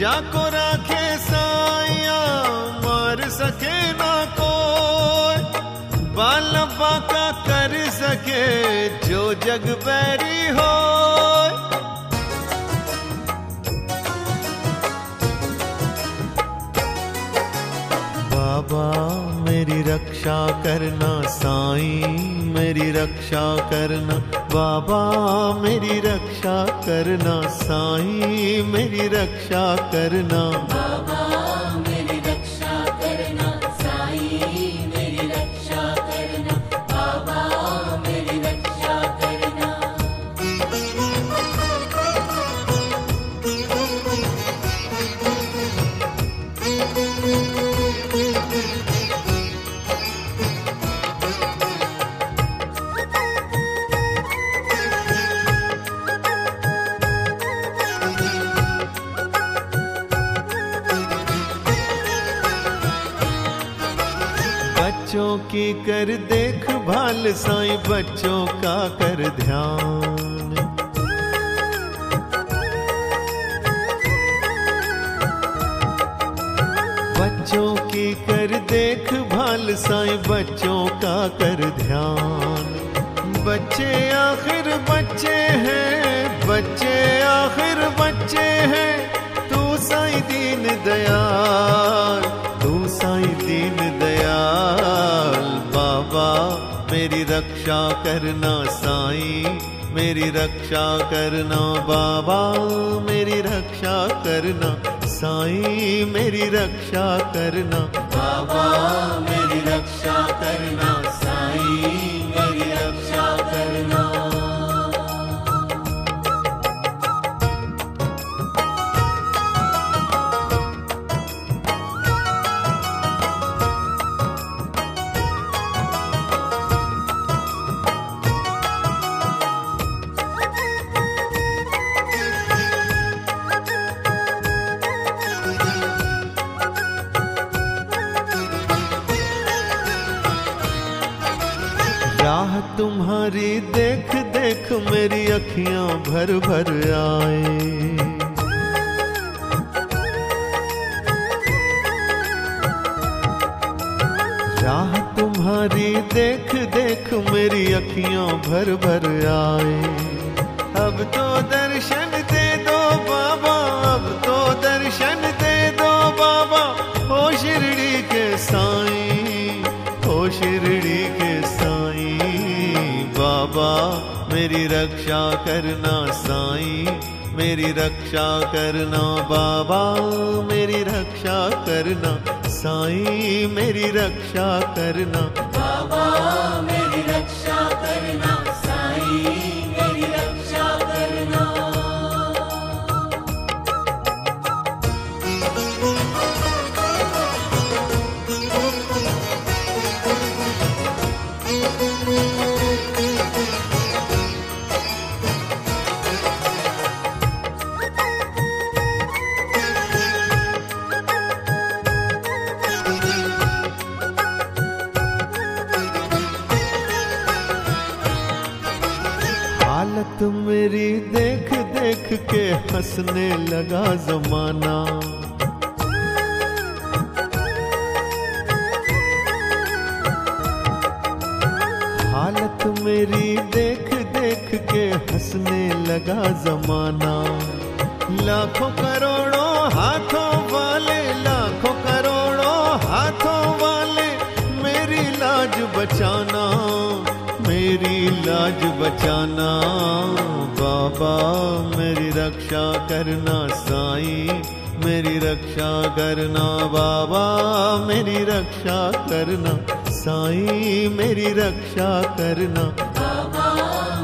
जाको राखे साइया मार सके ना कोई, बाला बाका कर सके जो जग बैरी हो। बाबा मेरी रक्षा करना, साईं मेरी रक्षा करना, बाबा मेरी रक्षा करना, साईं मेरी रक्षा करना। बाबा मेरी रक्षा करना, साईं मेरी रक्षा करना, बाबा मेरी रक्षा करना। बच्चों की कर देखभाल साईं, बच्चों का कर ध्यान। बच्चों की कर देखभाल साईं, बच्चों का कर ध्यान। बच्चे आखिर बच्चे हैं, बच्चे आखिर बच्चे हैं, तू साईं दीन दयाल, तू साईं दीन दयाल। बाबा मेरी रक्षा करना, साईं मेरी रक्षा करना, बाबा मेरी रक्षा करना, साईं मेरी रक्षा करना। बाबा मेरी रक्षा करना, साईं मेरी रक्षा करना। राह तुम्हारी देख देख मेरी अखियां भर भर आए। राह तुम्हारी देख देख मेरी अखियां भर भर आए। अब तो दर्शन दे दो बाबा, अब तो दर्शन दे दो बाबा, हो शिरडी के साईं, हो शिरडी के साईं। बाबा मेरी रक्षा करना, साईं मेरी रक्षा करना, बाबा मेरी रक्षा करना, साईं मेरी रक्षा करना। बाबा मेरी रक्षा करना, साईं मेरी रक्षा करना। हालत मेरी देख देख के हंसने लगा जमाना। हालत मेरी देख देख के हंसने लगा जमाना। लाखों करोड़ों हाथों वाले, लाखों करोड़ों हाथों वाले, मेरी लाज बचाना, मेरी लाज बचाना। बाबा मेरी रक्षा करना, साईं मेरी रक्षा करना, बाबा मेरी रक्षा करना, साईं मेरी रक्षा करना। बाबा